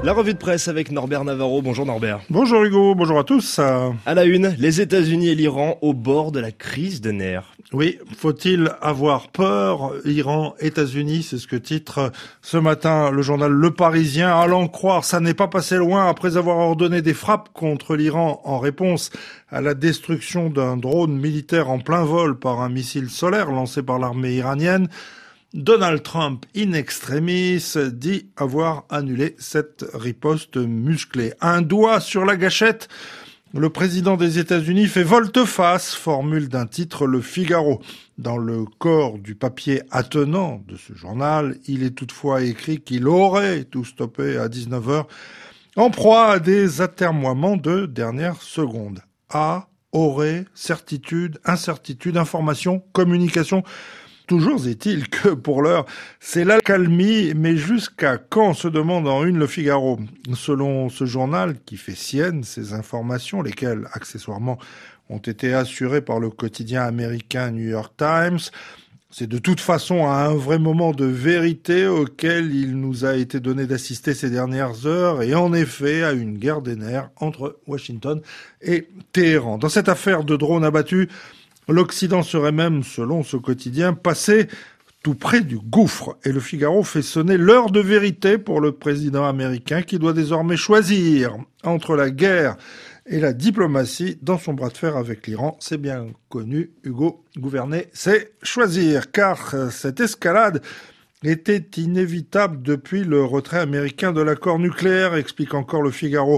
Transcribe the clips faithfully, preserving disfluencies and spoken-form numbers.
La revue de presse avec Norbert Navarro. Bonjour Norbert. Bonjour Hugo, bonjour à tous. À la une, les États-Unis et l'Iran au bord de la crise de nerfs. Oui, faut-il avoir peur? Iran, États-Unis, c'est ce que titre ce matin le journal Le Parisien. Allant croire, ça n'est pas passé loin après avoir ordonné des frappes contre l'Iran en réponse à la destruction d'un drone militaire en plein vol par un missile solaire lancé par l'armée iranienne. Donald Trump, in extremis, dit avoir annulé cette riposte musclée. Un doigt sur la gâchette, le président des États-Unis fait volte-face, formule d'un titre Le Figaro. Dans le corps du papier attenant de ce journal, il est toutefois écrit qu'il aurait tout stoppé à dix-neuf heures, en proie à des atermoiements de dernière seconde. A, aurait, certitude, incertitude, information, communication. Toujours est-il que, pour l'heure, c'est l'accalmie, mais jusqu'à quand, se demande en une Le Figaro. Selon ce journal, qui fait sienne ces informations, lesquelles, accessoirement, ont été assurées par le quotidien américain New York Times, c'est de toute façon à un vrai moment de vérité auquel il nous a été donné d'assister ces dernières heures, et en effet à une guerre des nerfs entre Washington et Téhéran. Dans cette affaire de drones abattus, l'Occident serait même, selon ce quotidien, passé tout près du gouffre. Et Le Figaro fait sonner l'heure de vérité pour le président américain qui doit désormais choisir entre la guerre et la diplomatie dans son bras de fer avec l'Iran. C'est bien connu, Hugo, gouverner, c'est choisir. Car cette escalade était inévitable depuis le retrait américain de l'accord nucléaire, explique encore Le Figaro.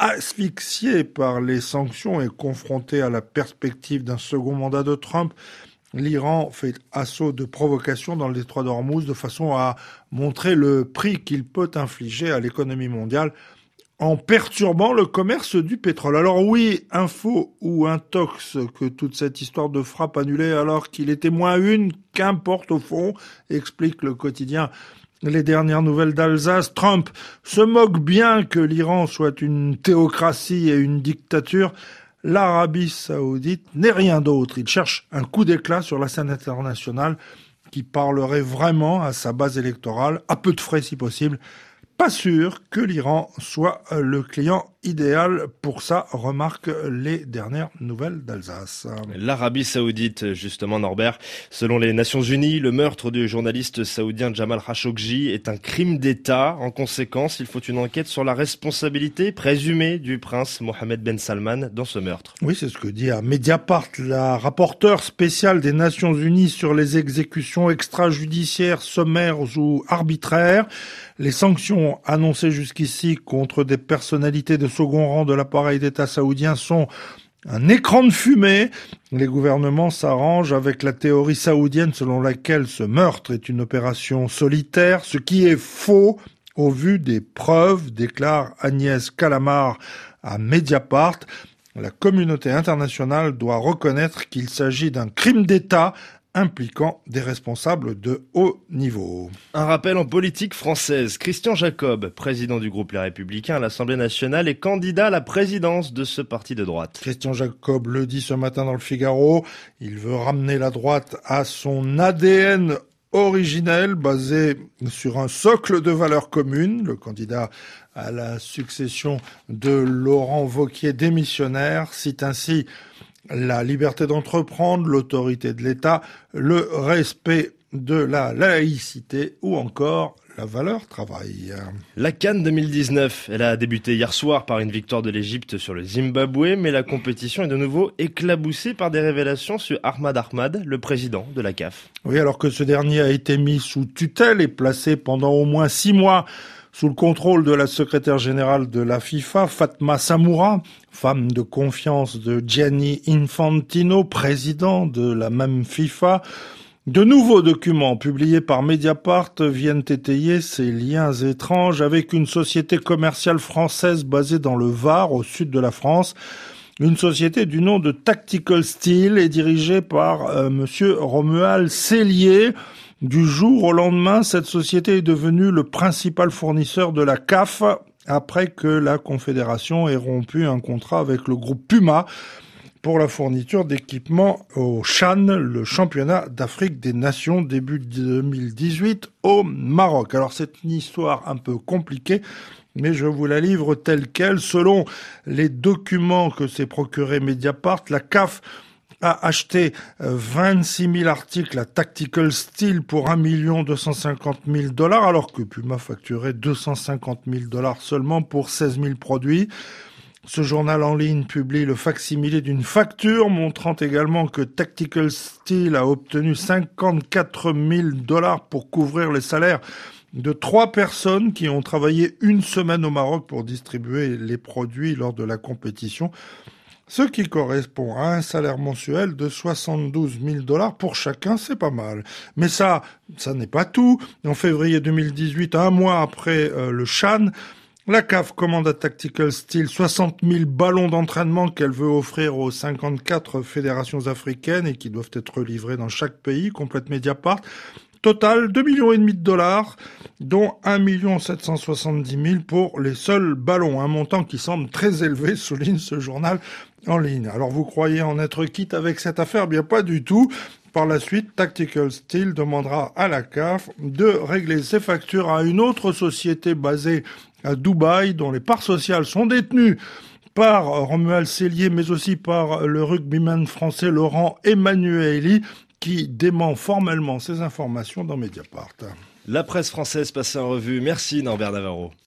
Asphyxié par les sanctions et confronté à la perspective d'un second mandat de Trump, l'Iran fait assaut de provocation dans le détroit d'Ormuz de façon à montrer le prix qu'il peut infliger à l'économie mondiale en perturbant le commerce du pétrole. Alors oui, info ou intox que toute cette histoire de frappe annulée alors qu'il était moins une, qu'importe au fond, explique le quotidien Les Dernières Nouvelles d'Alsace. Trump se moque bien que l'Iran soit une théocratie et une dictature. L'Arabie Saoudite n'est rien d'autre. Il cherche un coup d'éclat sur la scène internationale qui parlerait vraiment à sa base électorale, à peu de frais si possible. Pas sûr que l'Iran soit le client idéal pour ça, remarque Les Dernières Nouvelles d'Alsace. L'Arabie Saoudite, justement, Norbert. Selon les Nations Unies, le meurtre du journaliste saoudien Jamal Khashoggi est un crime d'État. En conséquence, il faut une enquête sur la responsabilité présumée du prince Mohammed Ben Salman dans ce meurtre. Oui, c'est ce que dit à Mediapart la rapporteure spéciale des Nations Unies sur les exécutions extrajudiciaires, sommaires ou arbitraires. Les sanctions annoncées jusqu'ici contre des personnalités de second rang de l'appareil d'État saoudien sont un écran de fumée. Les gouvernements s'arrangent avec la théorie saoudienne selon laquelle ce meurtre est une opération solitaire, ce qui est faux au vu des preuves, déclare Agnès Calamard à Mediapart. La communauté internationale doit reconnaître qu'il s'agit d'un crime d'État impliquant des responsables de haut niveau. Un rappel en politique française. Christian Jacob, président du groupe Les Républicains à l'Assemblée nationale et candidat à la présidence de ce parti de droite. Christian Jacob le dit ce matin dans Le Figaro. Il veut ramener la droite à son A D N originel, basé sur un socle de valeurs communes. Le candidat à la succession de Laurent Wauquiez, démissionnaire, cite ainsi la liberté d'entreprendre, l'autorité de l'État, le respect de la laïcité ou encore la valeur travail. La CAN deux mille dix-neuf, elle a débuté hier soir par une victoire de l'Égypte sur le Zimbabwe, mais la compétition est de nouveau éclaboussée par des révélations sur Ahmad Ahmad, le président de la C A F. Oui, alors que ce dernier a été mis sous tutelle et placé pendant au moins six mois sous le contrôle de la secrétaire générale de la FIFA, Fatma Samoura, femme de confiance de Gianni Infantino, président de la même FIFA. De nouveaux documents publiés par Mediapart viennent étayer ces liens étranges avec une société commerciale française basée dans le Var, au sud de la France. Une société du nom de Tactical Steel est dirigée par euh, monsieur Romuald Cellier. Du jour au lendemain, cette société est devenue le principal fournisseur de la C A F après que la Confédération ait rompu un contrat avec le groupe Puma pour la fourniture d'équipements au CHAN, le championnat d'Afrique des Nations, début deux mille dix-huit au Maroc. Alors c'est une histoire un peu compliquée, mais je vous la livre telle quelle. Selon les documents que s'est procuré Mediapart, la C A F a acheté vingt-six mille articles à Tactical Steel pour un million deux cent cinquante mille dollars, alors que Puma facturait deux cent cinquante mille dollars seulement pour seize mille produits. Ce journal en ligne publie le facsimilé d'une facture montrant également que Tactical Steel a obtenu cinquante-quatre mille dollars pour couvrir les salaires de trois personnes qui ont travaillé une semaine au Maroc pour distribuer les produits lors de la compétition, ce qui correspond à un salaire mensuel de soixante-douze mille dollars pour chacun, c'est pas mal. Mais ça, ça n'est pas tout. En février deux mille dix-huit, un mois après euh, le Chan, la C A F commande à Tactical Steel soixante mille ballons d'entraînement qu'elle veut offrir aux cinquante-quatre fédérations africaines et qui doivent être livrés dans chaque pays, complète Mediapart. Total, deux millions et demi de dollars, dont un million sept cent soixante-dix mille pour les seuls ballons. Un montant qui semble très élevé, souligne ce journal en ligne. Alors vous croyez en être quitte avec cette affaire? Bien pas du tout. Par la suite, Tactical Steel demandera à la C A F de régler ses factures à une autre société basée à Dubaï, dont les parts sociales sont détenues par Romuald Cellier, mais aussi par le rugbyman français Laurent Emmanueli, qui dément formellement ces informations dans Mediapart. La presse française passée en revue. Merci Norbert Navarro.